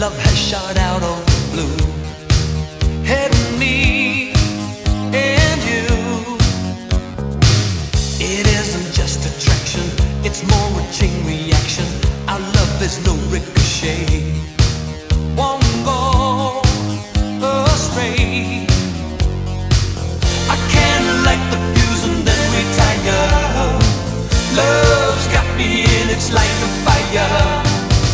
love has shot out of the blue. Hey, me and you. It isn't just attraction, it's more a chain reaction. Our love is no ricochet.